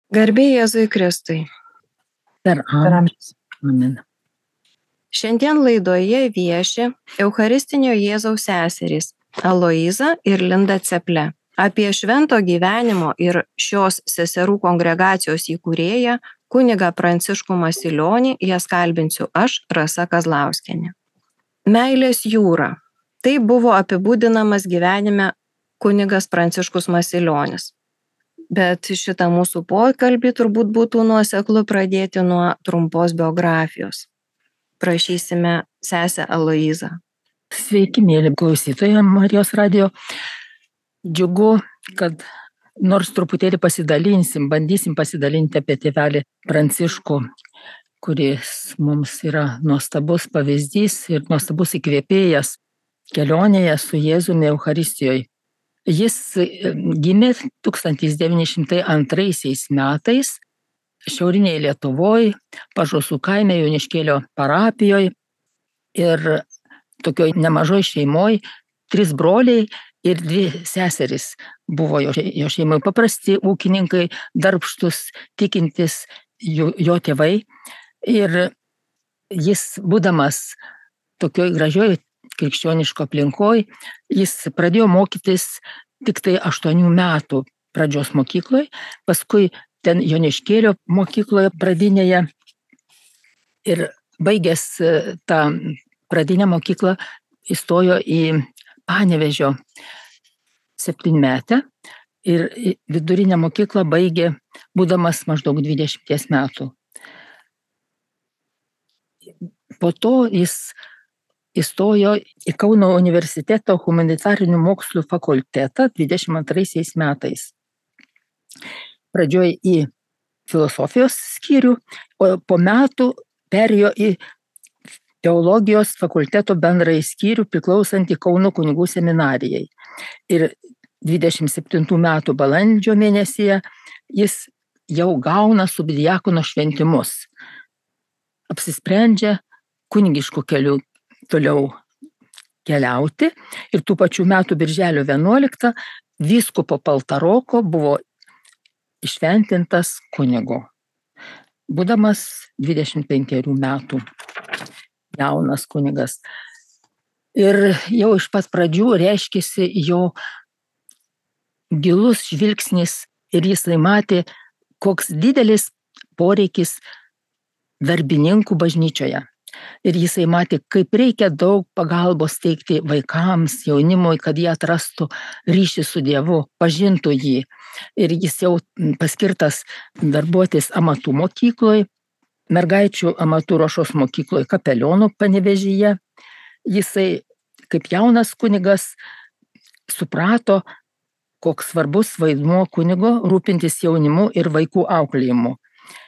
Garbė Jėzui Kristui. Per amžius. Amen. Šiandien laidoje vieši Eucharistinio Jėzaus seserys Aloiza ir Linda Ceple. Apie švento gyvenimo ir šios seserų kongregacijos įkūrėją kunigą Pranciškų Masilionį jas kalbinsiu aš, Rasa Kazlauskienė. Meilės jūra. Tai buvo apibūdinamas gyvenime kunigas Pranciškus Masilionis. Bet šitą mūsų pokalbį turbūt būtų nuoseklu pradėti nuo trumpos biografijos. Prašysime sesę Aloizą. Sveiki, mėly klausytojai Marijos radijo. Džiugu, kad nors truputėlį bandysim pasidalinti apie tėvelį Pranciškų, kuris mums yra nuostabus pavyzdys ir nuostabus įkvėpėjas kelionėje su Jėzumi Eucharistijoje. Jis gimė 1902 metais šiaurinėje Lietuvoje, Pažosų kaime Joniškėlio parapijoje ir tokioj nemažoj šeimoje, 3 broliai ir 2 seserys buvo jo šeimoje, paprasti ūkininkai, darbštus, tikintis jo tėvai. Ir jis, būdamas tokioj gražioj krikščioniško aplinkoj, jis pradėjo mokytis tik tai 8 metų pradžios mokykloje, paskui ten Joniškėlio mokykloje pradinėje ir baigęs tą pradinę mokyklą įstojo į Panevėžio 7-metę ir vidurinę mokyklą baigė būdamas maždaug 20 metų. Po to jis įstojo į Kauno universiteto humanitarinių mokslų fakultetą 22 metais. Pradžioje į filosofijos skyrių, o po metų perėjo į teologijos fakulteto bendrąjį skyrių priklausantį Kauno kunigų seminarijai. Ir 27 metų balandžio mėnesyje jis jau gauna subdiakono šventimus. Apsisprendžia kunigišku keliu toliau keliauti ir tų pačių metų birželio 11 vyskupo Paltaroko buvo iššventintas kunigu, būdamas 25 metų jaunas kunigas. Ir jau iš pat pradžių reiškėsi jo gilus žvilgsnis ir jis matė, koks didelis poreikis darbininkų bažnyčioje. Ir jisai matė, kaip reikia daug pagalbos teikti vaikams, jaunimui, kad jie atrastų ryšį su Dievu, pažintų jį. Ir jis jau paskirtas darbuotis amatų mokykloje, mergaičių amatų ruošos mokykloje Kapelionų Panevėžyje. Jisai, kaip jaunas kunigas, suprato, koks svarbus vaidmuo kunigo rūpintis jaunimu ir vaikų auklėjimu.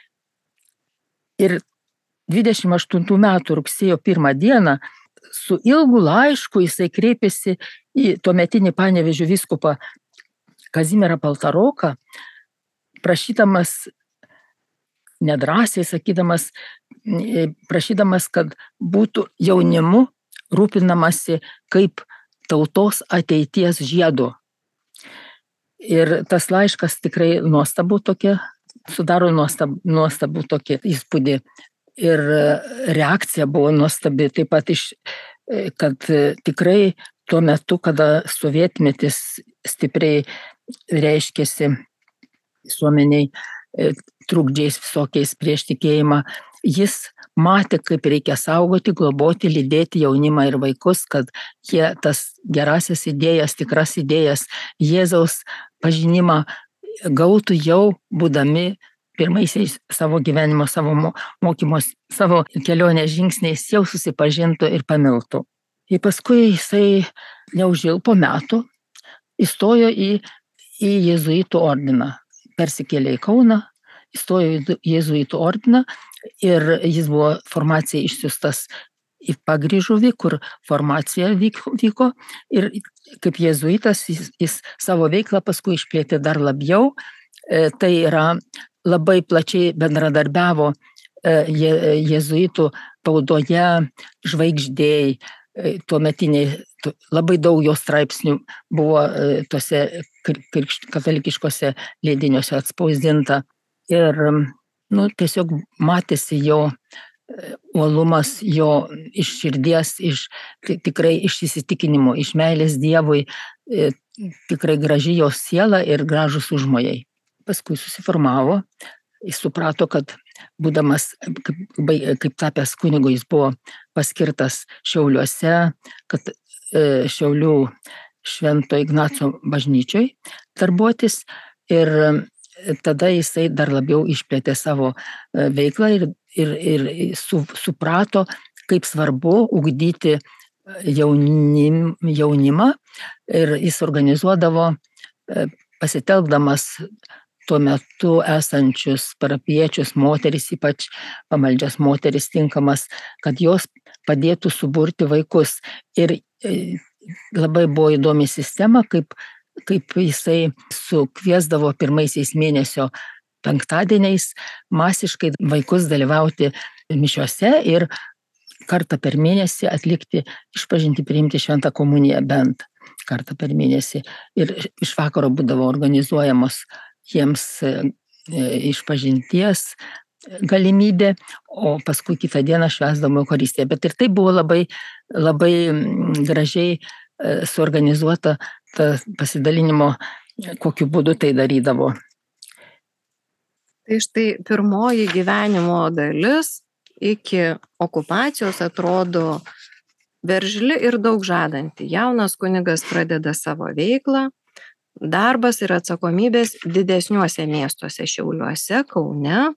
Ir 28 metų rugsėjo 1 dieną su ilgu laišku jisai kreipėsi į tuometinį Panevėžio vyskupą Kazimierą Paltaroką, prašydamas, nedrąsiai sakydamas, prašydamas, kad būtų jaunimu rūpinamasi kaip tautos ateities žiedu. Ir tas laiškas tikrai sudaro nuostabų tokį įspūdį. Ir reakcija buvo nuostabi, taip pat kad tikrai tuo metu, kada sovietmetis stipriai reiškėsi visuomeniai trukdžiais visokiais prieš tikėjimą, jis matė, kaip reikia saugoti, globoti, lydėti jaunimą ir vaikus, kad jie tas gerasias idėjas, tikras idėjas, Jėzaus pažinimą gautų jau būdami pirmaisiais savo gyvenimo, savo mokymos, savo kelionės žingsniais jau susipažintų ir pamiltų. Ir paskui jisai neužilgo po metų įstojo į jėzuitų ordiną. Persikėlė į Kauną, įstojo į jėzuitų ordiną ir jis buvo formacijai išsiųstas į Pagryžuvį, kur formacija vyko. Ir kaip jėzuitas jis savo veiklą paskui išplėtė dar labiau. Tai yra labai plačiai bendradarbiavo jėzuitų spaudoje, Žvaigždėj, tuometiniai, labai daug jo straipsnių buvo tose katalikiškose leidiniuose atspausdinta. Ir tiesiog matėsi jo uolumas, jo iš širdies, tikrai iš įsitikinimo, iš meilės Dievui, tikrai graži jo siela ir gražus užmojai. Paskui susiformavo, jis suprato, kad būdamas, kaip tapęs kunigu, jis buvo paskirtas Šiauliuose, kad Šiaulių Švento Ignaco bažnyčioj darbuotis, ir tada jisai dar labiau išplėtė savo veiklą ir suprato, kaip svarbu ugdyti jaunimą, ir jis organizuodavo, pasitelkdamas tuo metu esančius parapiečius, moteris, ypač pamaldžias moteris tinkamas, kad jos padėtų suburti vaikus. Ir labai buvo įdomi sistema, kaip jisai sukviesdavo pirmaisiais mėnesio penktadieniais masiškai vaikus dalyvauti mišiose ir kartą per mėnesį atlikti išpažintį, priimti šventą komuniją bent kartą per mėnesį. Ir iš vakaro būdavo organizuojamos jiems išpažinties galimybė, o paskui kitą dieną švęsdavo Eucharistiją. Bet ir tai buvo labai, labai gražiai suorganizuota ta pasidalinimo, kokiu būdu tai darydavo. Tai štai pirmoji gyvenimo dalis iki okupacijos atrodo veržli ir daug žadanti. Jaunas kunigas pradeda savo veiklą, darbas ir atsakomybės didesniuose miestuose, Šiauliuose, Kaune.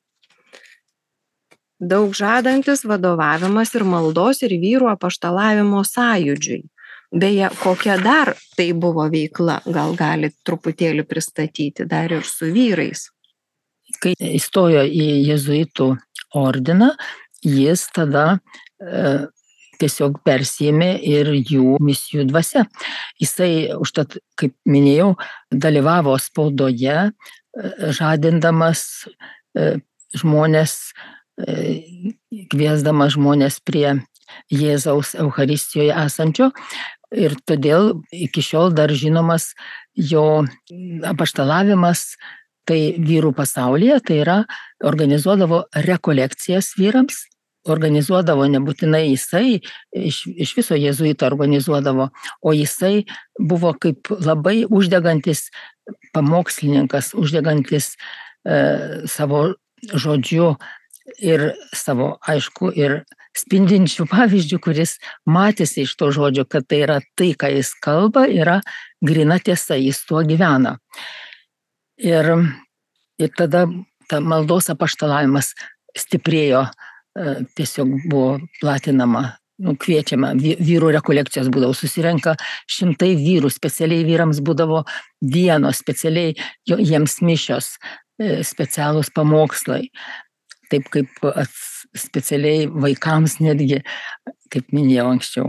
Daug žadantis vadovavimas ir maldos ir vyrų apaštalavimo sąjūdžiui. Beje, kokia dar tai buvo veikla, gal galit truputėlį pristatyti dar ir su vyrais? Kai įstojo į jėzuitų ordiną, jis tada tiesiog persėmė ir jų misijų dvasia. Jisai, užtat, kaip minėjau, dalyvavo spaudoje, žadindamas žmonės, kviesdamas žmonės prie Jėzaus Eucharistijoje esančio, ir todėl iki šiol dar žinomas jo apaštalavimas tai vyrų pasaulyje, tai yra organizuodavo rekolekcijas vyrams, organizuodavo nebūtinai jisai, iš viso jėzuito organizuodavo, o jisai buvo kaip labai uždegantis pamokslininkas, uždegantis savo žodžiu ir savo, aišku, ir spindinčių pavyzdžių, kuris matėsi iš to žodžio, kad tai yra tai, ką jis kalba, yra grina tiesa, jis tuo gyvena. Ir tada ta maldos apaštalavimas stiprėjo, tiesiog buvo platinama, kviečiama, vyrų rekolekcijos būdavo, susirenka 100 vyrų, specialiai vyrams būdavo dienos, specialiai jiems mišios, specialūs pamokslai, taip kaip specialiai vaikams netgi, kaip minėjau anksčiau.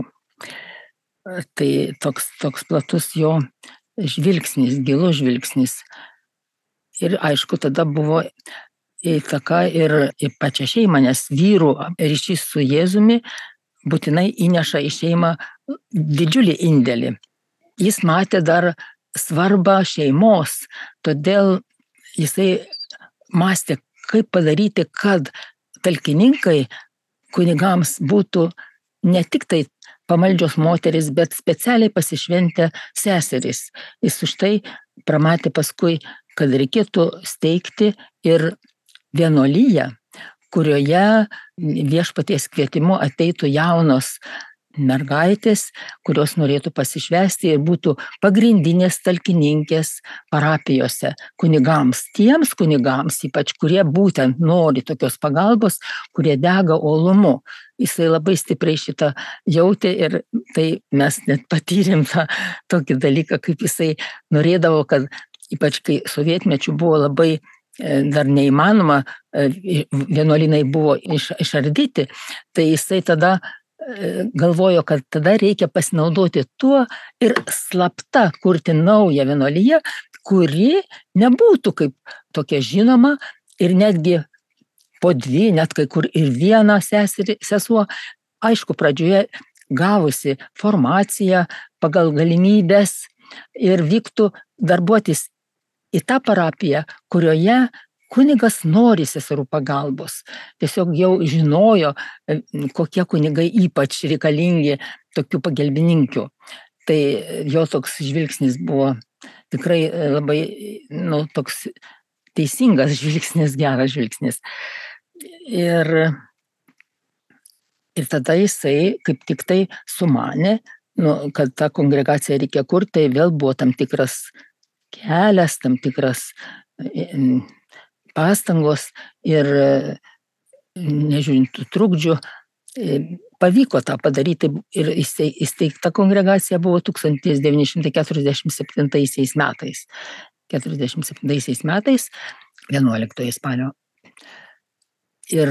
Tai toks platus jo žvilgsnis, gilus žvilgsnis. Ir aišku, tada buvo įtaka ir pačią šeimą, nes vyrų ryšys su Jėzumi būtinai įneša į šeimą didžiulį indėlį. Jis matė dar svarbą šeimos, todėl jisai mąstė, kaip padaryti, kad talkininkai kunigams būtų ne tik tai pamaldžios moteris, bet specialiai pasišventę seserys. Jis už tai pramatė paskui, kad reikėtų steigti ir vienuoliją, kurioje viešpaties kvietimu ateitų jaunos mergaitės, kurios norėtų pasišvęsti ir būtų pagrindinės talkininkės parapijose kunigams. Tiems kunigams, ypač kurie būtent nori tokios pagalbos, kurie dega uolumu. Jisai labai stipriai šitą jautė ir tai mes net patyrėm tą tokį dalyką, kaip jisai norėdavo, kad ypač kai sovietmečių buvo labai dar neįmanoma, vienuolynai buvo išardyti, tai jisai tada galvojo, kad tada reikia pasinaudoti tuo ir slapta kurti naują vienuoliją, kuri nebūtų kaip tokia žinoma ir netgi po 2, net kai kur ir 1 sesuo, aišku, pradžioje gavusi formaciją pagal galimybės ir vyktų darbuotis į tą parapiją, kurioje kunigas nori seserų pagalbos. Tiesiog jau žinojo, kokie kunigai ypač reikalingi tokių pagalbininkių. Tai jo toks žvilgsnis buvo tikrai labai, toks teisingas žvilgsnis, geras žvilgsnis. Ir tada jisai kaip tik tai sumanė, kad tą kongregaciją reikia kurti, tai vėl buvo tam tikras kelias, tam tikras pastangos ir nežiūrint trukdžių, pavyko tą padaryti ir įsteigta kongregacija buvo 1947 metais. 47 metais, 11 spalio. Ir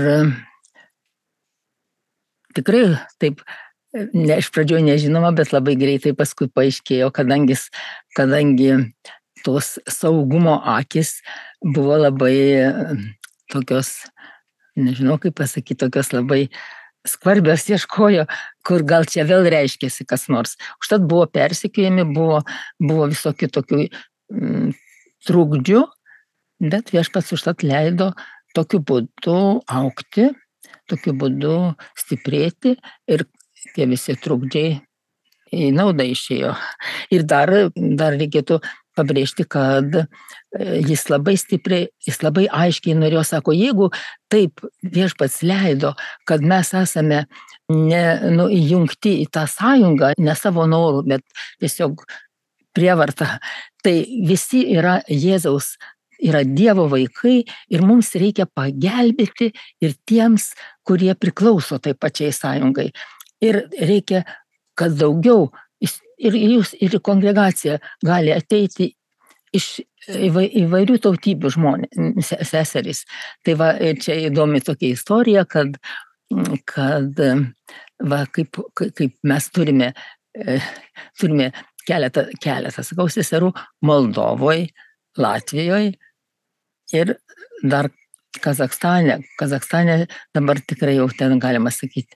tikrai taip, iš pradžio nežinoma, bet labai greitai paskui paaiškėjo, kadangi tos saugumo akis buvo labai tokios, nežinau kaip pasakyti, tokios labai skvarbios ieškojo, kur gal čia vėl reiškėsi kas nors. Užtat buvo persekiojami, buvo visokių tokių trukdžių, bet viešpats užtat leido tokiu būdu augti, tokiu būdu stiprėti ir tie visi trukdžiai į naudą išėjo. Ir dar reikėtų pabrėžti, kad jis labai stipriai, jis labai aiškiai norėjo, sako, jeigu taip viešpats leido, kad mes esame įjungti į tą sąjungą, ne savo norų, bet tiesiog prievarta, tai visi yra Jėzaus, yra Dievo vaikai ir mums reikia pagelbėti ir tiems, kurie priklauso tai pačiai sąjungai. Ir reikia, kad daugiau ir jūs, ir kongregacija gali ateiti iš įvairių tautybių žmonės, seserys. Tai va, čia įdomi tokia istorija, kad va, kaip mes turime keletą, sakau, seserų Moldovoje, Latvijoje ir dar Kazakstane dabar tikrai jau ten galima sakyti,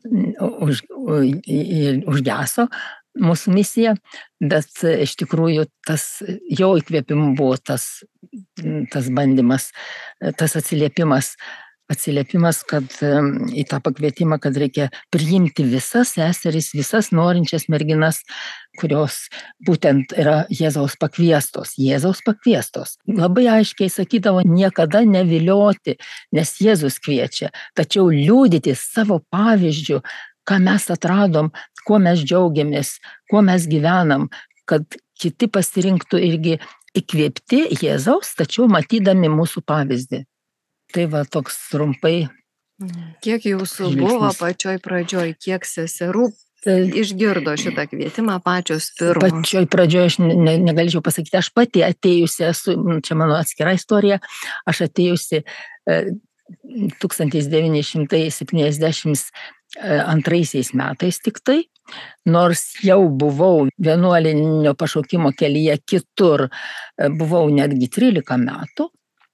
užgeso mūsų misija, bet iš tikrųjų tas jo įkvėpimu buvo tas bandymas, tas atsiliepimas, kad į tą pakvietimą, kad reikia priimti visas seseris, visas norinčias merginas, kurios būtent yra Jėzaus pakviestos. Labai aiškiai sakydavo, niekada nevilioti, nes Jėzus kviečia, tačiau liudyti savo pavyzdžių, ką mes atradom, kuo mes džiaugiamės, kuo mes gyvenam, kad kiti pasirinktų irgi įkvėpti Jėzaus, tačiau matydami mūsų pavyzdį. Tai va toks trumpai. Kiek jūsų buvo pačioj pradžioj, kiek seserų išgirdo šitą kvietimą pačios pirmos? Pačioj pradžioj aš negalėčiau pasakyti, aš pati atėjusi esu, čia mano atskira istorija, aš atėjusi 1972 metais tik tai, nors jau buvau vienuolinio pašaukimo kelyje kitur, buvau netgi 13 metų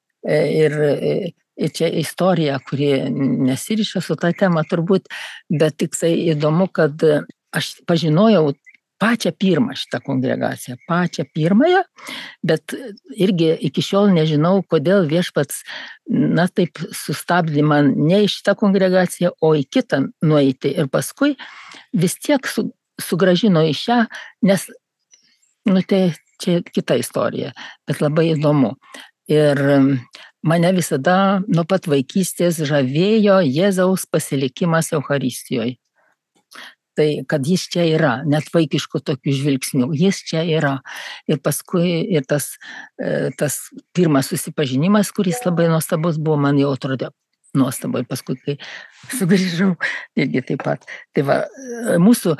ir čia istorija, kuri nesiriša su ta tema turbūt, bet tik tai įdomu, kad aš pažinojau pačią pirmą šitą kongregaciją, pačią pirmąją, bet irgi iki šiol nežinau, kodėl viešpats, taip sustabdė man ne į šitą kongregaciją, o į kitą nueiti ir paskui vis tiek sugrąžino į šią, nes, tai čia kita istorija, bet labai įdomu. Ir mane visada nuo pat vaikystės žavėjo Jėzaus pasilikimas Eucharistijoje. Tai, kad jis čia yra, net vaikiškų tokių žvilgsnių, jis čia yra. Ir paskui ir tas pirmas susipažinimas, kuris labai nuostabus buvo, man jau atrodė nuostabai, paskui, kai sugrįžau, irgi taip pat. Tai va, mūsų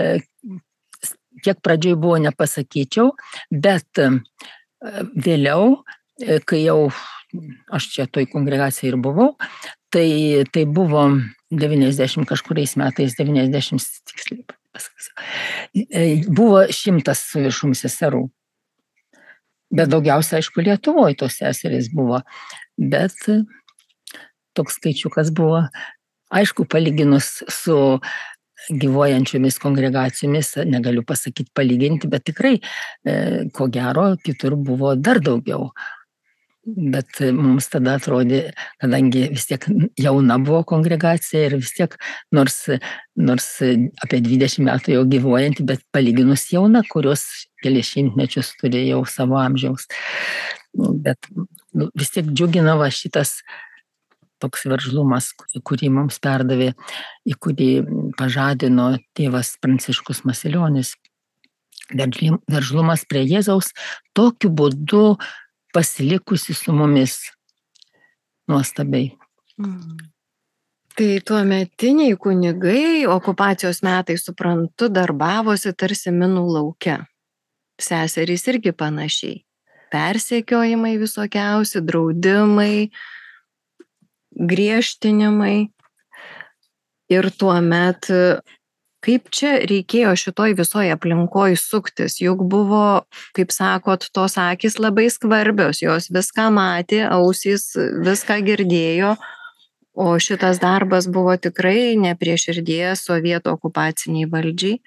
kiek pradžioj buvo nepasakyčiau, bet vėliau, kai jau aš čia toj kongregacijai ir buvau, tai buvo 90 kažkuriais metais, 90 tiksliai pasakysiu, buvo 100 su viršum seserų. Bet daugiausia, aišku, Lietuvoje tos seserys buvo, bet toks skaičiukas buvo, aišku, palyginus su gyvuojančiomis kongregacijomis, negaliu pasakyti palyginti, bet tikrai, ko gero, kitur buvo dar daugiau. Bet mums tada atrodė, kadangi vis tiek jauna buvo kongregacija ir vis tiek, nors apie 20 metų jau gyvuojanti, bet palyginus jauna, kurios kelias šimtmečius turi jau savo amžiaus. Bet vis tiek džiuginava šitas toks veržlumas, kurį mums perdavė, į kurį pažadino tėvas Pranciškus Masilionis. Veržlumas prie Jėzaus tokiu būdu pasilikusi su mumis nuostabiai. Tai tuometiniai kunigai okupacijos metais, suprantu, darbavosi tarsi minų lauke. Seserys irgi panašiai. Persekiojimai visokiausi, draudimai, griežtinimai. Ir tuomet, kaip čia reikėjo šitoj visoje aplinkoje suktis, juk buvo, kaip sakot, tos akys labai skvarbios, jos viską matė, ausys viską girdėjo, o šitas darbas buvo tikrai ne prie širdies sovietų okupaciniai valdžiai.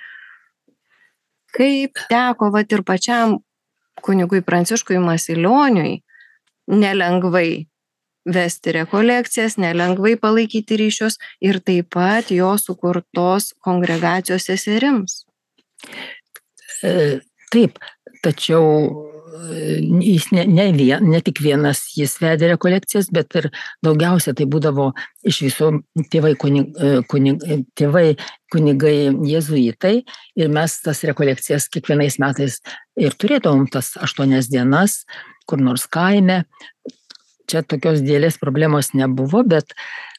Kaip teko vat ir pačiam kunigui Pranciškui Masilioniui nelengvai vesti rekolekcijas, nelengvai palaikyti ryšius ir taip pat jo sukurtos kongregacijos seserims. Taip, tačiau jis ne tik vienas jis vedė rekolekcijas, bet ir daugiausia tai būdavo iš viso tėvai kunigai jėzuitai ir mes tas rekolekcijas kiekvienais metais ir turėdavom tas 8 dienas, kur nors kaime. Čia tokios didelės problemos nebuvo, bet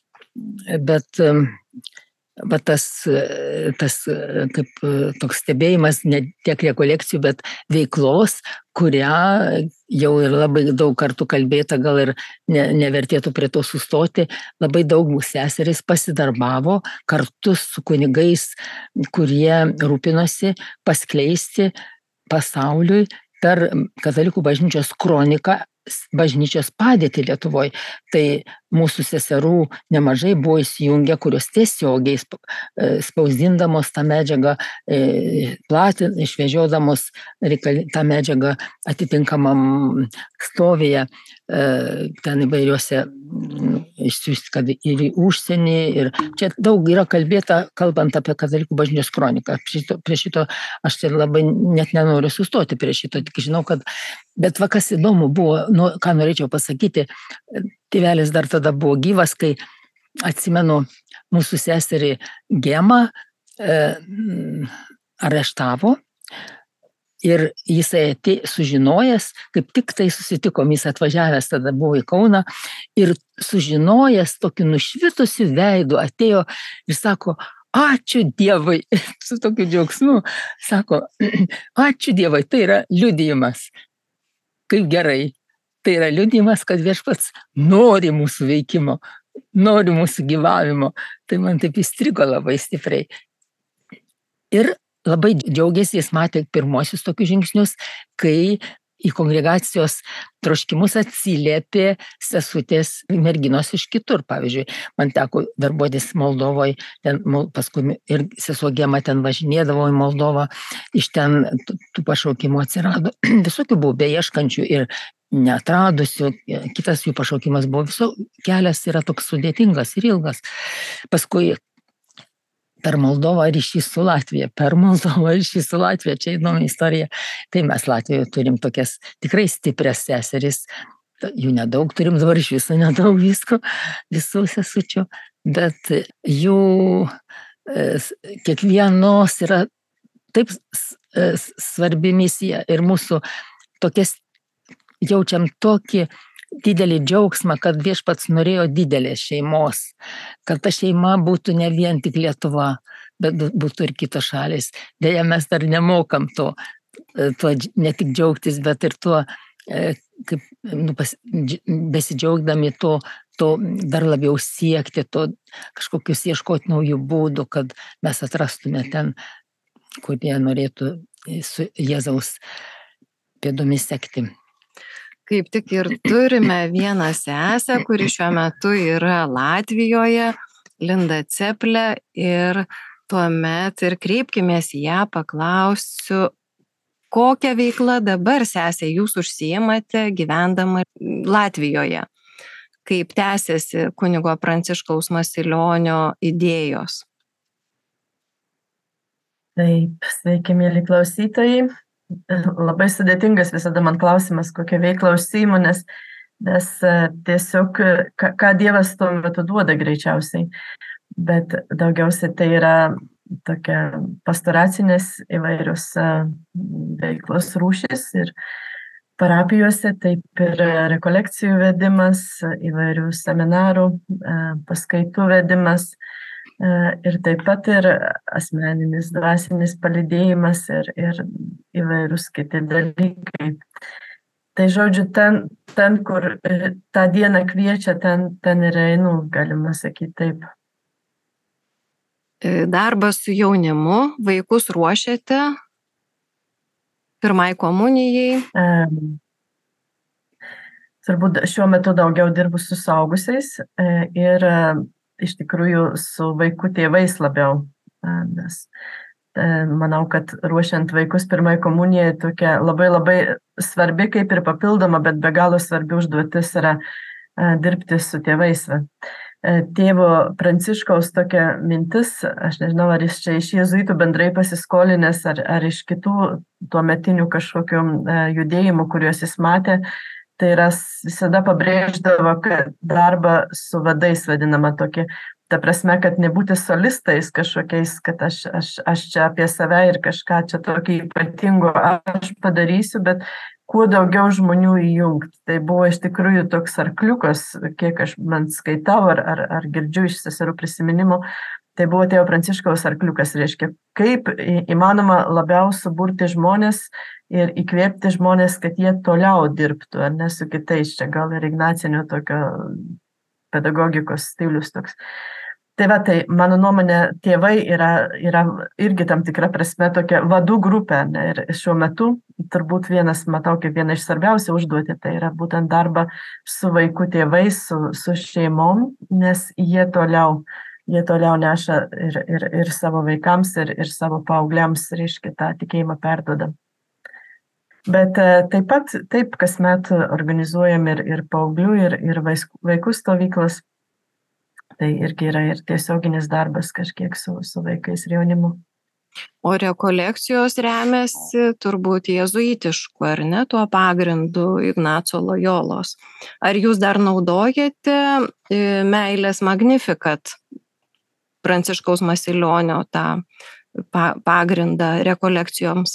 tas kaip toks stebėjimas ne tiek rekolekcijų, bet veiklos, kurią jau ir labai daug kartų kalbėta, gal ir nevertėtų prie to sustoti, labai daug mūsų seserys pasidarbavo kartu su kunigais, kurie rūpinosi paskleisti pasauliui per Katalikų bažnyčios kroniką bažnyčios padėtį Lietuvoje. Tai mūsų seserų nemažai buvo įsijungę, kurios tiesiogiai spausdindamos tą medžiagą, išvežiodamos tą medžiagą atitinkamam stovyje, ten įvairiuose išsiųsti, kad ir į užsienį. Ir čia daug yra kalbėta, kalbant apie Katalikų bažnyčios kroniką. Prie šito aš čia labai net nenoriu sustoti prie šito, tik žinau, kad bet va kas įdomu buvo, ką norėčiau pasakyti, tėvelis dar tada buvo gyvas, kai atsimenu mūsų seserį Gemą areštavo ir jisai sužinojęs, kaip tik tai susitikom, jis atvažiavęs tada buvo į Kauną ir sužinojęs tokiu nušvitusiu veidu atėjo ir sako, ačiū Dievui, su tokiu džiaugsmu, sako, ačiū Dievui, tai yra liudijimas. Kaip gerai. Tai yra liudijimas, kad Viešpats nori mūsų veikimo, nori mūsų gyvavimo. Tai man taip įstrigo labai stipriai. Ir labai džiaugiasi, jis matė pirmosius tokius žingsnius, kai į kongregacijos troškimus atsiliepė sesutės merginos iš kitur. Pavyzdžiui, man teko darbuotis Moldovoje, paskui ir sesuo Gema ten važinėdavo į Moldovą, iš ten tų pašaukimų atsirado. Visokių buvo beieškančių ir neatradusių, kitas jų pašaukimas buvo, viso kelias yra toks sudėtingas ir ilgas. Paskui per Moldovą ryšys su Latvija, čia įdomi istorija. Tai mes Latvijoje turim tokias tikrai stiprias seseris, jų nedaug turim, dabar iš viso nedaug visko, visų sesučių, bet jų kiekvienos yra taip svarbi misija ir mūsų tokias jaučiam tokį didelį džiaugsmą, kad Viešpats norėjo didelės šeimos, kad ta šeima būtų ne vien tik Lietuva, bet būtų ir kitos šalys. Deja, mes dar nemokam tuo ne tik džiaugtis, bet ir tuo, besidžiaugdami to dar labiau siekti, to kažkokius ieškoti naujų būdų, kad mes atrastume ten, kurie norėtų su Jėzaus pėdomis sekti. Kaip tik ir turime vieną sesę, kuri šiuo metu yra Latvijoje, Linda Ceplė, ir tuomet ir kreipkimės į ją, paklausiu, kokią veiklą dabar, sesė, jūs užsiimate gyvendama Latvijoje? Kaip tęsiasi kunigo Pranciškaus Masilionio idėjos? Taip, sveiki, mėly klausytojai. Labai sudėtingas visada man klausimas, kokią veiklą užsiimu, nes tiesiog, ką Dievas tuo metu duoda greičiausiai. Bet daugiausiai tai yra tokia pastoracinės įvairios veiklos rūšis ir parapijose, taip ir rekolekcijų vedimas, įvairių seminarų, paskaitų vedimas. Ir taip pat ir asmeninis dvasinis palydėjimas ir įvairūs kiti dalykai. Tai žodžiu, ten kur tą dieną kviečia, ten ir einu, galima sakyti taip. Darbas su jaunimu, vaikus ruošiate pirmai komunijai? Turbūt šiuo metu daugiau dirbu su suaugusiais ir iš tikrųjų su vaikų tėvais labiau, nes manau, kad ruošiant vaikus pirmai komunijai tokia labai labai svarbi, kaip ir papildoma, bet be galo svarbi užduotis yra dirbti su tėvais. Tėvo Pranciškaus tokia mintis, aš nežinau, ar jis čia iš jėzuitų bendrai pasiskolinęs, ar iš kitų tuometinių kažkokių judėjimų, kuriuos jis matė, tai yra visada pabrėždavo, kad darbą su vadais vadinama tokia, ta prasme, kad nebūti solistais kažkokiais, kad aš čia apie save ir kažką čia tokio ypatingo aš padarysiu, bet kuo daugiau žmonių įjungti. Tai buvo iš tikrųjų toks arkliukas, kiek aš man skaitau ar girdžiu iš seserų prisiminimų, tai buvo tėvo Pranciškaus arkliukas, reiškia, kaip įmanoma labiau suburti žmonės ir įkvėpti žmonės, kad jie toliau dirbtų, ar ne su kitais, čia gal ir ignacinio tokio pedagogikos stilius toks. Tai va, tai mano nuomonė, tėvai yra irgi tam tikra prasme tokia vadų grupė, ne? Ir šiuo metu turbūt matau kaip vieną iš svarbiausių užduotį, tai yra būtent darbą su vaikų tėvais, su šeimom, nes jie toliau neša ir savo vaikams, ir savo paaugliams, reiškia, tą tikėjimą perduoda. Bet taip pat, kasmet organizuojam ir paauglių, ir vaikų stovyklas. Tai irgi yra ir tiesioginis darbas kažkiek su vaikais ir jaunimu. O rekolekcijos remiasi turbūt jėzuitišku, ar ne, tuo pagrindu Ignaco Lojolos. Ar jūs dar naudojate meilės Magnificat Pranciškaus Masilionio tą pagrindą rekolekcijoms?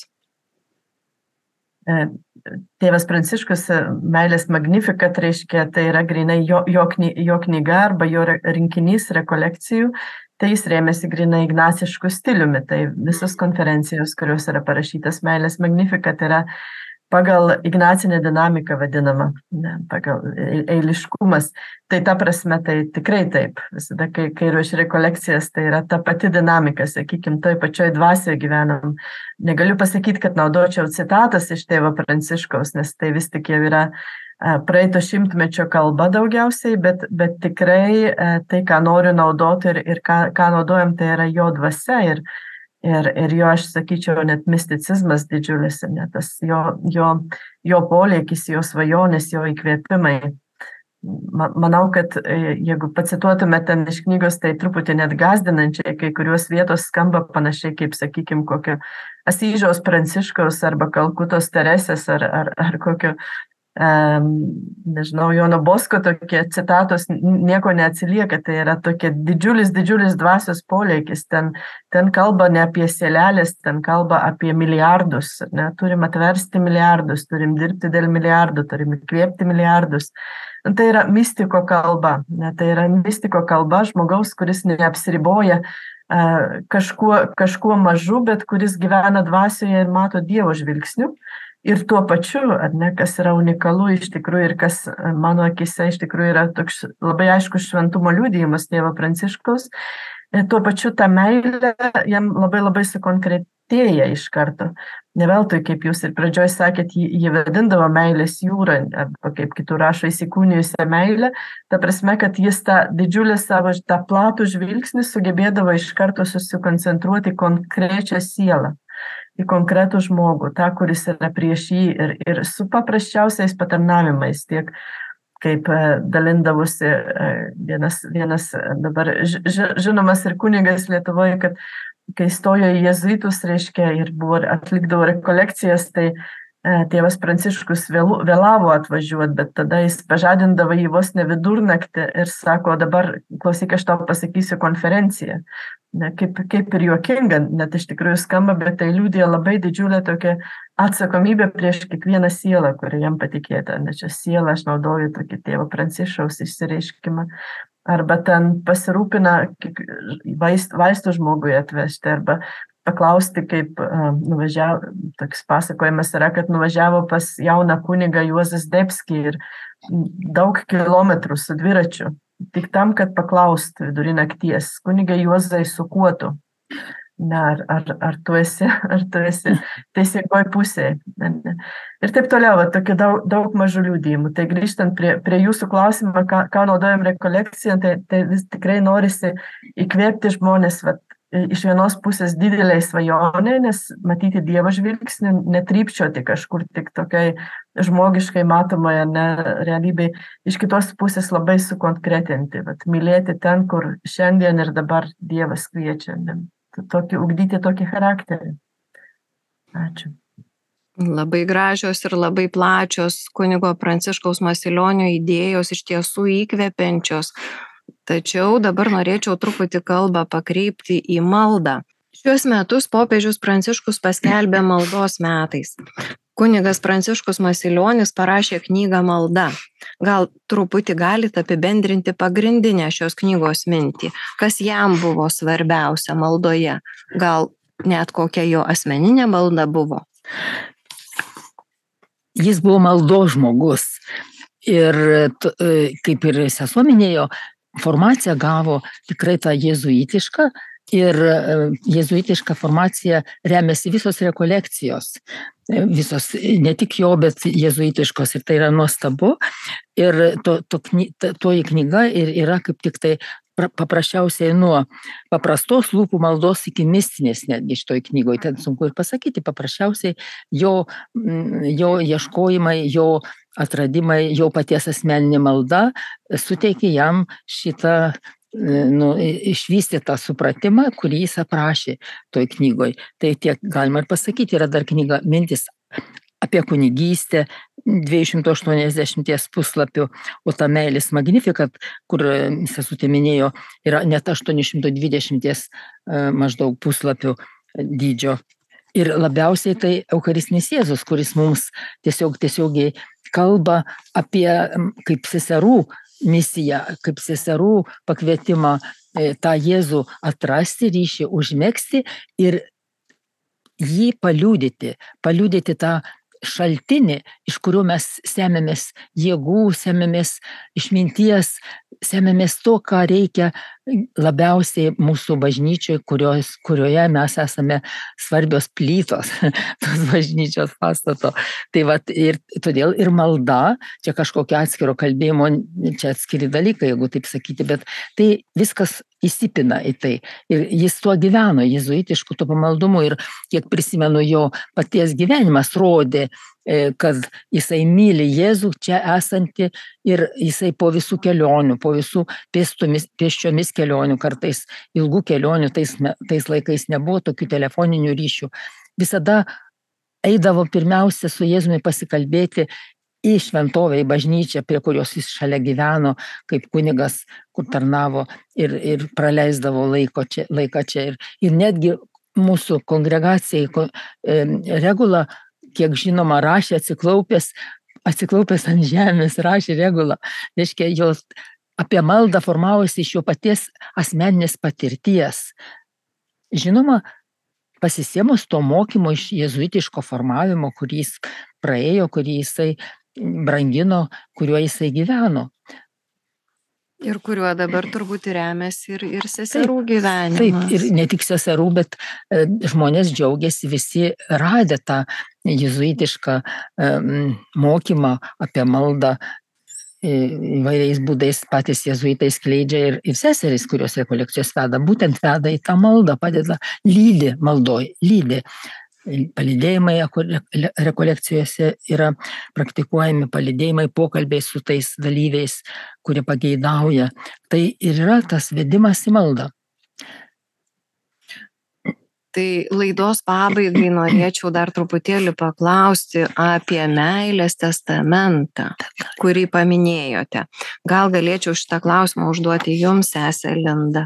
Tėvas Pranciškus meilės Magnificat reiškia, tai yra grinai jo knyga arba jo rinkinys rekolekcijų, tai jis rėmėsi grinai ignacišku stiliumi. Tai visos konferencijos, kurios yra parašytas meilės Magnificat, yra pagal ignacinę dinamiką vadinama, ne, pagal eiliškumas. Tai ta prasme, tai tikrai taip. Visada, kai ruoši rekolekcijas, tai yra ta pati dinamika, sakykime, toj pačioj dvasioje gyvenam. Negaliu pasakyti, kad naudočiau citatas iš tėvo Pranciškaus, nes tai vis tik jau yra praeito šimtmečio kalba daugiausiai, bet tikrai tai, ką noriu naudoti ir ką naudojam, tai yra jo dvasia ir jo, aš sakyčiau, net misticizmas didžiulis, net tas jo polėkis, jo svajonės, jo įkvėpimai. Manau, kad jeigu pacituotume ten iš knygos, tai truputį net gąsdinančiai, kai kurios vietos skamba panašiai kaip, sakykime, kokio Asyžiaus Pranciškaus arba Kalkutos Teresės ar kokio, nežinau, Jono Bosko tokie citatos nieko neatsilieka, tai yra tokia didžiulis dvasios polėkis, ten kalba ne apie sielelės, ten kalba apie milijardus, ne? Turim atversti milijardus, turim dirbti dėl milijardų, turim įkvėpti milijardus. Tai yra mistiko kalba, ne? Tai yra mistiko kalba žmogaus, kuris neapsiriboja kažkuo mažu, bet kuris gyvena dvasioje ir mato Dievo žvilgsnių. Ir tuo pačiu, ar ne, kas yra unikalu iš tikrųjų ir kas mano akise iš tikrųjų yra toks labai aiškus šventumo liudijimas tėvo Pranciškaus, tuo pačiu ta meilė jam labai labai sukonkretėja iš karto. Ne veltui, kaip jūs ir pradžioj sakėt, jį vadindavo meilės jūra, arba kaip kitur rašo įsikūnijusią meilę, ta prasme, kad jis tą didžiulį savo, tą platų žvilgsnį sugebėdavo iš karto susikoncentruoti konkrečią sielą. į konkretų žmogų, tą, kuris yra prieš jį ir su paprasčiausiais patarnavimais, tiek kaip dalindavusi vienas dabar žinomas ir kunigas Lietuvoje, kad kai stojo į jezuitus, reiškia, ir atlikdavo rekolekcijas, tai tėvas Pranciškus vėlavo atvažiuoti, bet tada jis pažadindavo jį vos ne vidurnaktį ir sako, dabar klausyk, aš tau pasakysiu konferenciją. Kaip ir juokinga, net iš tikrųjų skamba, bet tai liudija labai didžiulę tokią atsakomybę prieš kiekvieną sielą, kuri jam patikėta. Nes čia sielą aš naudoju tokį tėvo Pranciškaus išsireiškimą. Arba ten pasirūpina vaistų žmogui atvežti, arba paklausti, kaip nuvažiavo, toks pasakojimas yra, kad nuvažiavo pas jauną kunigą Juozas Zdebskį ir daug kilometrų su dviračiu, tik tam, kad paklaustų vidury nakties, kunigą Juozai, su kuo tu? Ar tu esi teisingoj pusėje? Ir taip toliau, tokių daug mažų liudijimų. Tai grįžtant prie jūsų klausimą, ką naudojam rekolekciją, tai vis tikrai norisi įkvėpti žmonės, iš vienos pusės dideliai svajonė, nes matyti Dievo žvilgsnį, netrypčioti kažkur tik tokiai žmogiškai matomoje realybėje, iš kitos pusės labai sukonkretinti, mylėti ten, kur šiandien ir dabar Dievas kviečia, ugdyti tokį charakterį. Ačiū. Labai gražios ir labai plačios kunigo Pranciškaus Masilionio idėjos, iš tiesų įkvepiančios. Tačiau dabar norėčiau truputį kalbą pakreipti į maldą. Šiuos metus popiežius Pranciškus paskelbė maldos metais. Kunigas Pranciškus Masilionis parašė knygą Malda. Gal truputį galite apibendrinti pagrindinę šios knygos mintį, kas jam buvo svarbiausia maldoje, gal net kokia jo asmeninė malda buvo? Jis buvo maldos žmogus ir kaip ir sesuo minėjo, formaciją gavo tikrai tą jėzuitišką ir jėzuitiška formacija remiasi visos rekolekcijos, visos, ne tik jo, bet jėzuitiškos ir tai yra nuostabu ir toji knyga ir yra kaip tik tai paprasčiausiai nuo paprastos lūpų maldos iki mistinės netgi šitoj knygoje, ten sunku ir pasakyti, paprasčiausiai jo ieškojimai, jo atradimai, jo paties asmeninė malda suteikė jam šitą išvystytą supratimą, kurį jis aprašė toj knygoj. Tai tiek galima ir pasakyti, yra dar knyga Mintis apie kunigystę, 280 puslapių, o ta Meilės Magnificat, kur sesutė minėjo, yra net 820 maždaug puslapių dydžio. Ir labiausiai tai Eucharistinis Jėzus, kuris mums tiesiogiai kalba apie kaip seserų misiją, kaip seserų pakvietimą tą Jėzų atrasti, ryšį užmegzti ir jį paliudyti tą šaltinį, iš kurio mes semiamės jėgų, semiamės išminties, semiamės to, ką reikia labiausiai mūsų bažnyčiai, kurioje mes esame svarbios plytos tos bažnyčios pastato. Tai ir todėl ir malda, čia kažkokio atskiro kalbėjimo, čia atskiri dalykai, jeigu taip sakyti, bet tai viskas įsipina į tai. Ir jis tuo gyveno, jėzuitišku tuo pamaldumu ir kiek prisimenu jo paties gyvenimas rodė, kad jisai myli Jėzų čia esantį ir jisai po visų kelionių, po visų pėsčiomis kelionių, kartais ilgų kelionių, tais laikais nebuvo tokių telefoninių ryšių, visada eidavo pirmiausia su Jėzumi pasikalbėti į šventovę, į bažnyčią, prie kurios jis šalia gyveno, kaip kunigas, kur tarnavo ir praleisdavo laiką čia. Ir netgi mūsų kongregacijai Regula, kiek žinoma, rašė atsiklaupęs ant žemės, rašė Regula. Reiškia, jos apie maldą formavosi iš jo paties asmeninės patirties. Žinoma, pasisėmus to mokymo iš jėzuitiško formavimo, kurį jis praėjo, kurį jisai brangino, kuriuo jisai gyveno. Ir kuriuo dabar turbūt remiasi ir seserų gyvenimas. Taip, ir ne tik seserų, bet žmonės džiaugiasi visi radę tą jėzuitišką mokymą apie maldą įvairiais būdais patys jėzuitai skleidžia ir seserys, kurios rekolekcijos veda, būtent veda į tą maldą, padeda, lydi maldoj, lydi. palydėjimai rekolekcijose yra praktikuojami, palydėjimai, pokalbiai su tais dalyviais, kurie pageidauja. Tai ir yra tas vedimas į maldą. Tai laidos pabaigai norėčiau dar truputėlį paklausti apie meilės testamentą, kurį paminėjote. Gal galėčiau šitą klausimą užduoti jums, sesė Linda?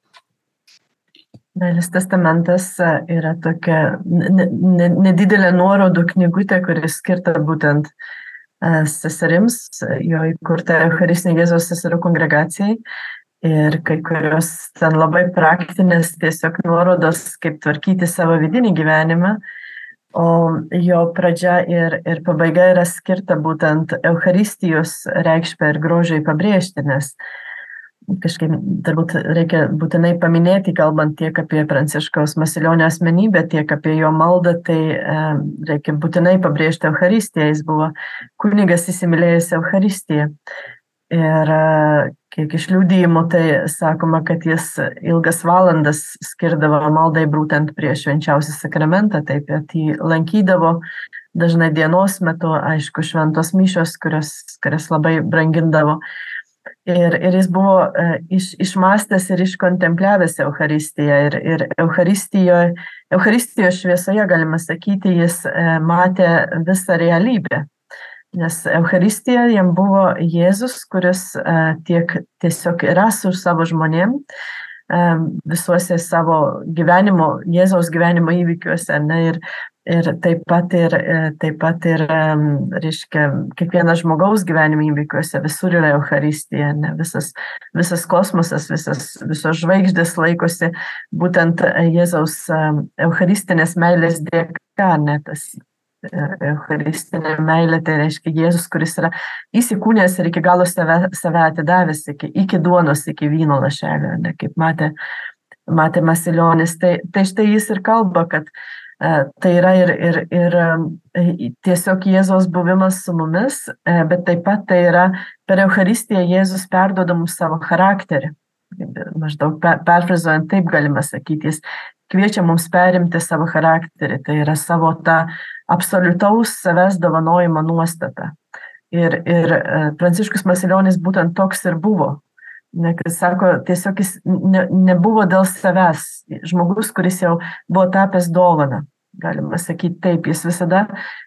Meilės testamentas yra tokia nedidelė nuorodų knygutė, kuris skirta būtent seserims, jo įkurta Eucharistinė Jėzaus seserų kongregacijai. Ir kai kurios ten labai praktinės tiesiog nuorodos, kaip tvarkyti savo vidinį gyvenimą, o jo pradžia ir pabaiga yra skirta būtent Eucharistijos reikšmę ir grožiai pabrėžti, nes kažkaip turbūt reikia būtinai paminėti, kalbant tiek apie Pranciškaus Masilionio asmenybę, tiek apie jo maldą, tai reikia būtinai pabrėžti Eucharistiją. Jis buvo kunigas įsimylėjęs Eucharistiją. Ir kiek iš liudijimų, tai sakoma, kad jis ilgas valandas skirdavo maldai būtent prieš švenčiausią sakramentą, taip pat jį lankydavo dažnai dienos metu, aišku, šventos mišios, kurias labai brangindavo. Ir jis buvo išmąstęs ir iškontempliavęs Eucharistiją. Ir Eucharistijos šviesoje, galima sakyti, jis matė visą realybę. Nes Eucharistija jam buvo Jėzus, kuris tiesiog yra su savo žmonėm visuose savo gyvenimo, Jėzaus gyvenimo įvykiuose. Ir taip pat reiškia, kiekvienas žmogaus gyvenimo įvykiuose visur yra Eucharistija. Visas kosmosas, visos žvaigždės laikosi būtent Jėzaus eucharistinės meilės dėka, tas eucharistinė meilė, tai reiškia Jėzus, kuris yra įsikūnęs ir iki galo save atidavęs, iki duonos, iki vyno lašelio, kaip matė Masilionis. Tai štai jis ir kalba, kad tai yra ir tiesiog Jėzaus buvimas su mumis, bet taip pat tai yra per Eucharistiją Jėzus perduoda mums savo charakterį. Maždaug perfrazuojant, taip galima sakyti, jis kviečia mums perimti savo charakterį, tai yra savo tą absoliutaus savęs dovanojimo nuostata. Ir Pranciškus Masilionis būtent toks ir buvo. Nes sako, tiesiog jis nebuvo dėl savęs. Žmogus, kuris jau buvo tapęs dovana. Galima sakyti taip, jis visada,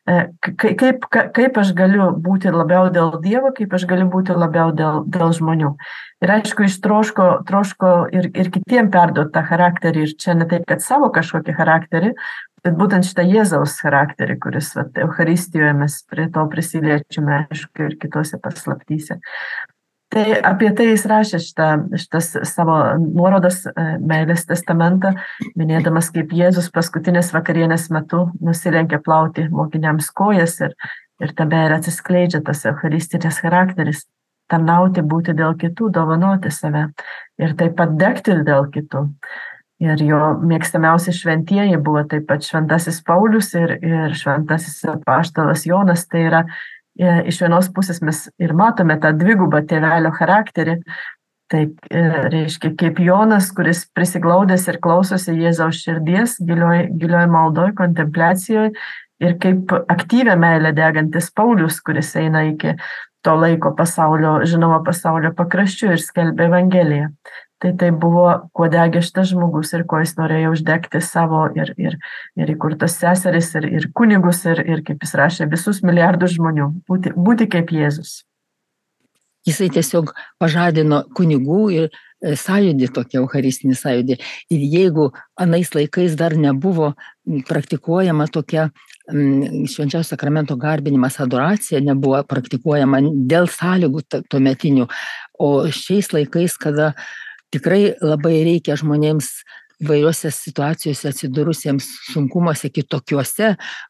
kaip aš galiu būti labiau dėl Dievo, kaip aš galiu būti labiau dėl žmonių. Ir aišku, jis troško ir kitiem perduoti tą charakterį. Ir čia ne taip, kad savo kažkokį charakterį, bet būtent šitą Jėzaus charakterį, kuris Eucharistijoje mes prie to prisiliečiame, aišku, ir kitose paslaptyse. Tai apie tai jis rašė šitas savo nuorodas meilės testamentą, minėdamas, kaip Jėzus paskutinės vakarienės metu nusilenkė plauti mokiniams kojas ir tame ir atsiskleidžia tas eucharistinės charakteris, tarnauti, būti dėl kitų, dovanoti save ir taip pat degti dėl kitų. Ir jo mėgstamiausi šventieji buvo taip pat šventasis Paulius ir šventasis apaštalas Jonas. Tai yra iš vienos pusės mes ir matome tą dvigubą tėvelio charakterį. Tai reiškia, kaip Jonas, kuris prisiglaudęs ir klausosi Jėzaus širdies, gilioj maldoj, kontempliacijoje, ir kaip aktyvę meilę degantis Paulius, kuris eina iki to laiko žinomo pasaulio pakraščių ir skelbia Evangeliją. Tai buvo, kuo degė šitas žmogus ir kuo jis norėjo uždegti savo ir įkurtas seseris, ir kunigus, ir kaip jis rašė, visus milijardus žmonių, būti kaip Jėzus. Jisai tiesiog pažadino kunigų ir sąjūdį, tokį eucharistinį sąjūdį. Ir jeigu anais laikais dar nebuvo praktikuojama tokia švenčiausio sakramento garbinimas, adoracija nebuvo praktikuojama dėl sąlygų tuometinių, o šiais laikais, kada tikrai labai reikia žmonėms vairiose situacijose atsidūrusiems sunkumuose kitokiuose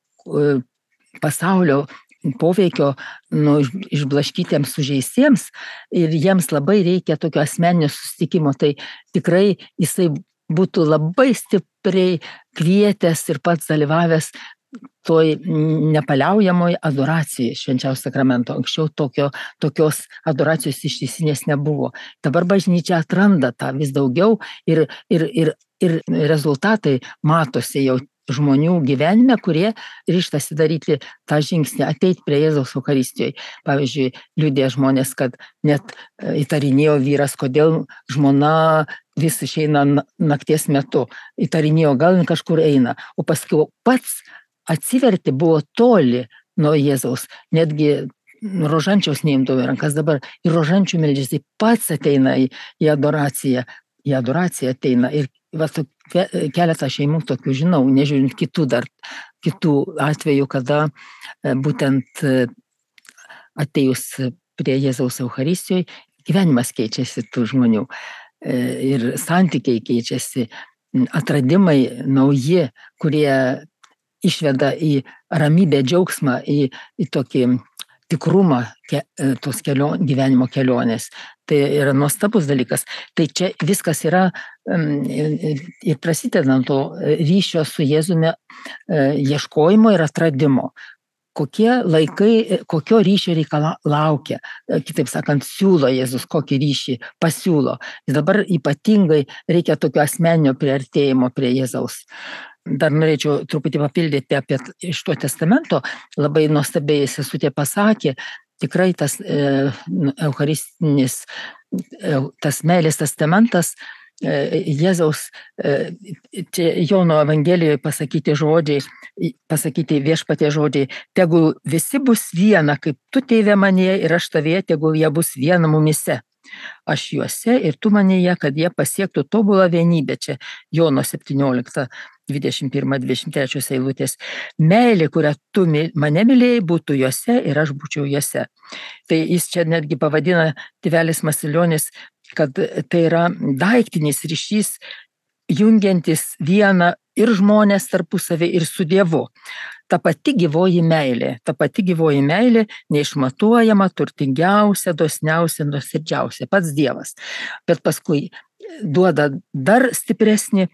pasaulio poveikio išblaškytiems sužeistiems ir jiems labai reikia tokio asmeninio susitikimo, tai tikrai jisai būtų labai stipriai kvietęs ir pats dalyvavęs toj nepaliaujamoj adoracijai švenčiausio sakramento. Anksčiau tokios adoracijos ištisinės nebuvo. Dabar bažnyčia atranda tą vis daugiau ir rezultatai matosi jau žmonių gyvenime, kurie ryžtasi daryti tą žingsnį, ateiti prie Jėzaus Eucharistijoje. Pavyzdžiui, liudija žmonės, kad net įtarinėjo vyras, kodėl žmona vis išeina nakties metu. Įtarinėjo, gal kažkur eina. O paskui pats atsiverti buvo toli nuo Jėzaus. Netgi rožančiaus neimdavo į rankas, dabar ir rožančių meldžiasi, pats ateina į adoraciją. Į adoraciją ateina. Ir keletą šeimų tokių žinau, nežiūrint kitų atvejų, kada būtent atėjus prie Jėzaus Eucharistijoje gyvenimas keičiasi tų žmonių ir santykiai keičiasi, atradimai nauji, kurie išveda į ramybę, džiaugsmą, į tokį tikrumą tos gyvenimo kelionės. Tai yra nuostabus dalykas. Tai čia viskas yra ir prasideda to ryšio su Jėzumi ieškojimo ir atradimo. Kokie laikai, kokio ryšio laukia, kitaip sakant, siūlo Jėzus, kokį ryšį pasiūlo. Ir dabar ypatingai reikia tokio asmeninio priartėjimo prie Jėzaus. Dar norėčiau truputį papildyti apie iš to testamento. Labai nuostabiai sesutė pasakė, tikrai tas eucharistinis, tas meilės testamentas, Jėzaus, čia Jono Evangelijoje pasakyti viešpatie žodžiai, tegul visi bus viena, kaip tu, Tėve, manyje ir aš tavyje, tegul jie bus viena mumyse. Aš juose ir tu manyje, kad jie pasiektų tobulą vienybę. Čia Jono 17, 21-23 eilutės. Meilė, kurią tu mane mylėjai, būtų juose ir aš būčiau juose. Tai jis čia netgi pavadina tėvelis Masilionis, kad tai yra daiktinis ryšys, jungiantis vieną ir žmonės tarpusavį ir su Dievu. Ta pati gyvoji meilė, neišmatuojama, turtingiausia, dosniausia, nuoširdžiausia, pats Dievas. Bet paskui duoda dar stipresnį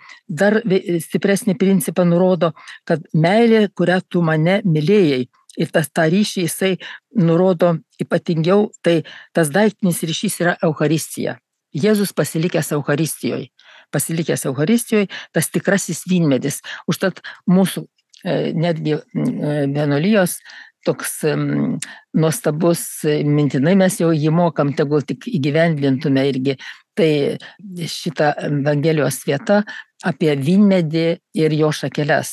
principą, nurodo, kad meilė, kurią tu mane mylėjai, ir tą ryšį jisai nurodo ypatingiau, tai tas daiktinis ryšys yra Eucharistija. Jėzus pasilikęs Eucharistijoje, tas tikrasis vynmedis. Užtat mūsų netgi vienuolijos toks nuostabus, mintinai mes jau jį mokam, tegul tik įgyvendintume irgi. Tai šita Evangelijos vieta apie vynmedį ir jo šakeles.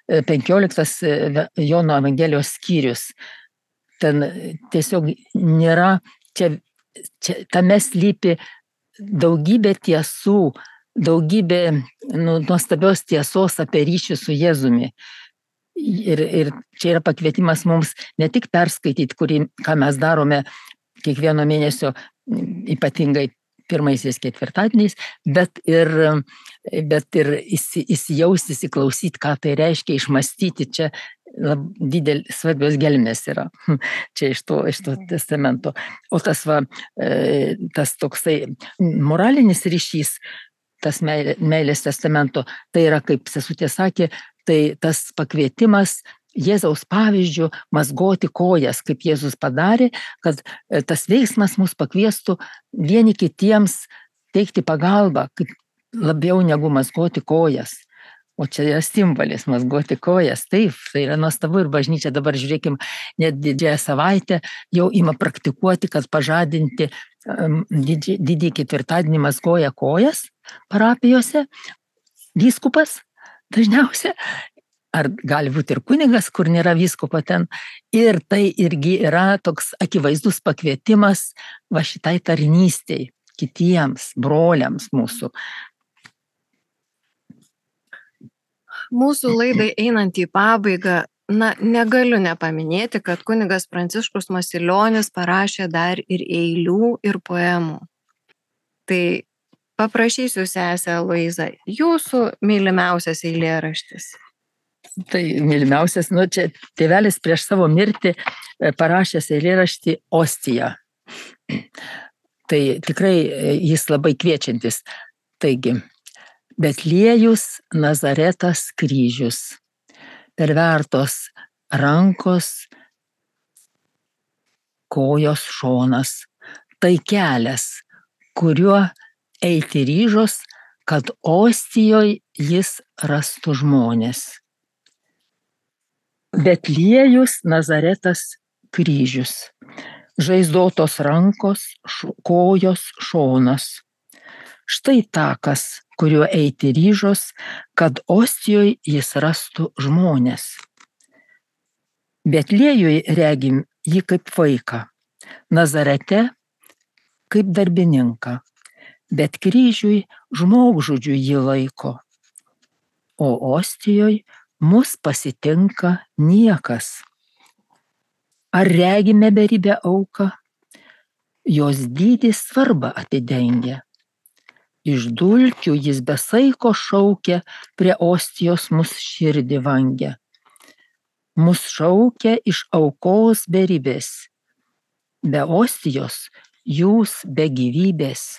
15 Jono Evangelijos skyrius. Ten tiesiog nėra, čia tame slypi daugybė tiesų, daugybė nuostabios tiesos apie ryšį su Jėzumi. Ir čia yra pakvietimas mums ne tik perskaityti, ką mes darome kiekvieno mėnesio, ypatingai pirmaisiais ketvirtadieniais, bet ir įsijausti, įsiklausyti, ką tai reiškia, išmastyti. Čia svarbios gelmės yra čia iš to testamento. O tas toksai moralinis ryšys, tas meilės testamento, tai yra, kaip sesutė sakė, tai tas pakvietimas Jėzaus pavyzdžių mazgoti kojas, kaip Jėzus padarė, kad tas veiksmas mus pakviestų vieni kitiems teikti pagalbą, kaip labiau negu mazgoti kojas. O čia yra simbolis mazgoti kojas. Taip, tai yra nuostabu ir bažnyčia dabar, žiūrėkim, net didžiąją savaitę jau ima praktikuoti, kad pažadinti didįjį ketvirtadienį mazgoja kojas parapijose, vyskupas dažniausia, ar gali būti ir kunigas, kur nėra vyskupo ten. Ir tai irgi yra toks akivaizdus pakvietimas va šitai tarnystei kitiems broliams mūsų. Mūsų laidai einant į pabaigą, negaliu nepaminėti, kad kunigas Pranciškus Masilionis parašė dar ir eilių ir poemų. Tai paprašysiu sesę Luizą, jūsų mylimiausias eilėraštis. Tai mylimiausias, čia tėvelis prieš savo mirtį parašęs eilėraštį Ostija. Tai tikrai jis labai kviečiantis. Taigi, Betliejus, Nazaretas, kryžius, pervertos rankos, kojos šonas, tai kelias, kuriuo eiti ryžos, kad Ostijoj jis rastų žmonės. Betliejus, Nazaretas, kryžius. Žaizdotos rankos, kojos, šonas. Štai takas, kuriuo eiti ryžos, kad Ostijoj jis rastų žmonės. Betliejui regim jį kaip vaiką, Nazarete kaip darbininką, bet kryžiui žmogžudžių jį laiko, o Ostijoj mus pasitinka niekas. Ar regime beribę auką? Jos dydis svarbą atidengia. Iš dulkių jis be saiko šaukia, prie Ostijos mus širdį vangia. Mus šaukia iš aukos beribės. Be Ostijos jūs be gyvybės.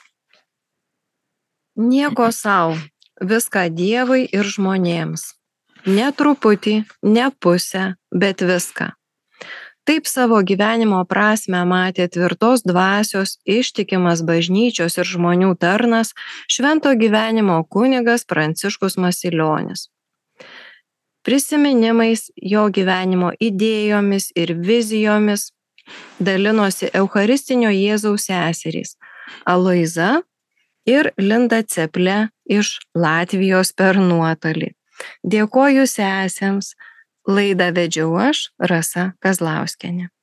Nieko sau, viską Dievui ir žmonėms. Ne truputį, ne pusę, bet viską. Taip savo gyvenimo prasme matė tvirtos dvasios, ištikimas bažnyčios ir žmonių tarnas, švento gyvenimo kunigas Pranciškus Masilionis. Prisiminimais, jo gyvenimo idėjomis ir vizijomis dalinosi Eucharistinio Jėzaus seserys Aloiza ir Linda Ceple iš Latvijos per nuotolį. Dėkoju sesėms. Laidą vedžiau aš, Rasa Kazlauskienė.